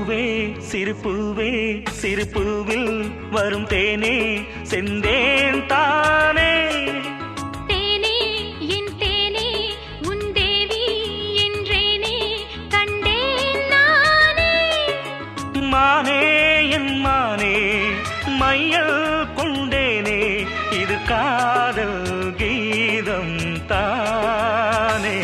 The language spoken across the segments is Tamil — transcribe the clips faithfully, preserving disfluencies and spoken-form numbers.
பூவே சிறு பூவே சிறு பூவில் வரும் தேனே செந்தேன் தானே தேனே என் தேனே உன் தேவி என்றேனே கண்டேன் நானே மானே என் மானே மையல் கொண்டேனே இது காதல் கீதம் தானே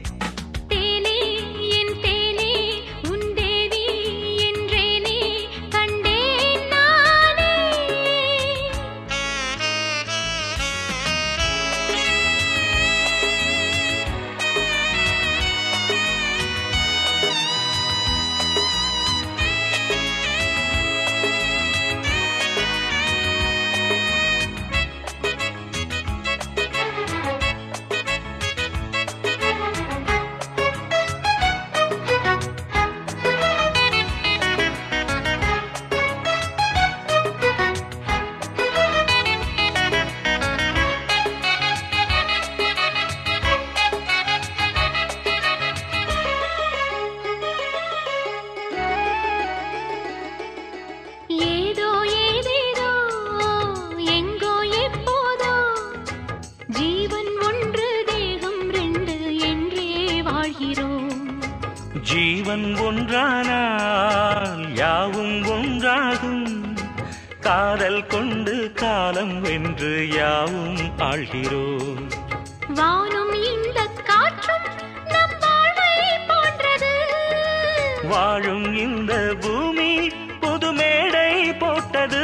ஜீவன் ஒன்றானால் யாவும் ஒன்றாகும் காதல் கொண்டு காலம் வென்று யாவும் ஆள்கிறோம் வானும் இந்த காற்றும் நம் வாழ்வை போன்றது வாழும் இந்த பூமி புது மேடை போட்டது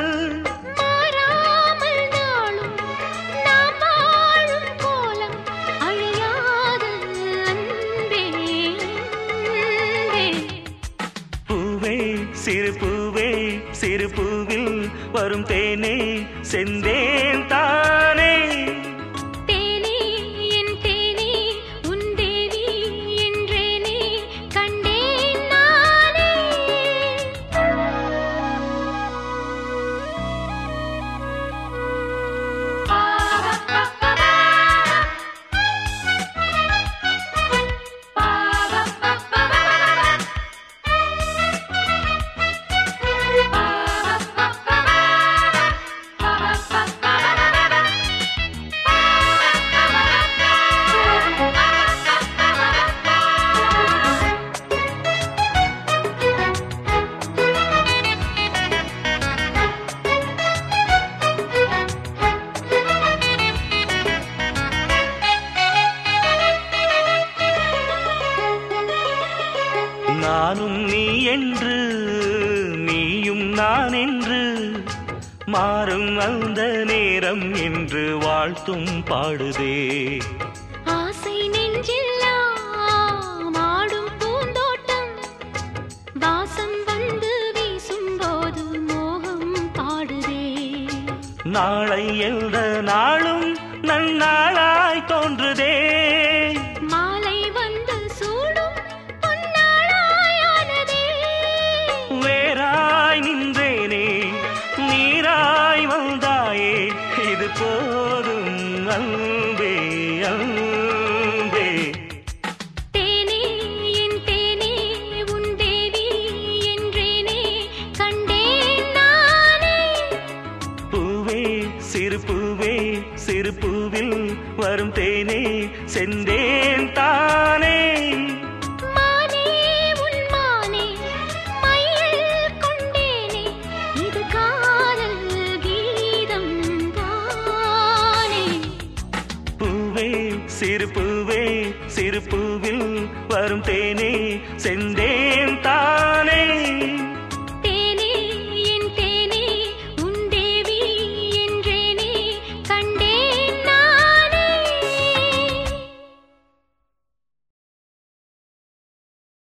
சிறு பூவே சிறு பூவில் வரும் தேனே செந்தேன் தானே தேனே என் தேனே உன் தேவி என்றேனே கண்டேன் நானே நானும் நீ என்று நீயும் நான் என்று மாறும் அந்த நேரம் என்று வாழ்த்தும் பாடுதே ஆசை நெஞ்செல்லாம் ஆடும் பூந்தோட்டம் வாசம் வந்து வீசும் போது மோகம் பாடுதே நாளை எந்த நாளும் நன்னாளாய் தோன்றுதே மாலை வந்து சூடும் பொன்னாளாயானதே வேறாய் நின்றேனே நீராய் வந்தாயே இது போதும் அன்பே அன்பே தேனே என் தேனே உன் தேவி என்றேனே கண்டேன் நானே பூவே சிறு பூவே சிறு பூவில் வரும் தேனே செந்தேன் தானே மானே உன் மானே மையல் கொண்டேனே இது காதல் கீதம் தானே பூவே சிறு பூவே சிறு பூவில் வரும் தேனே செந்தேன் தானே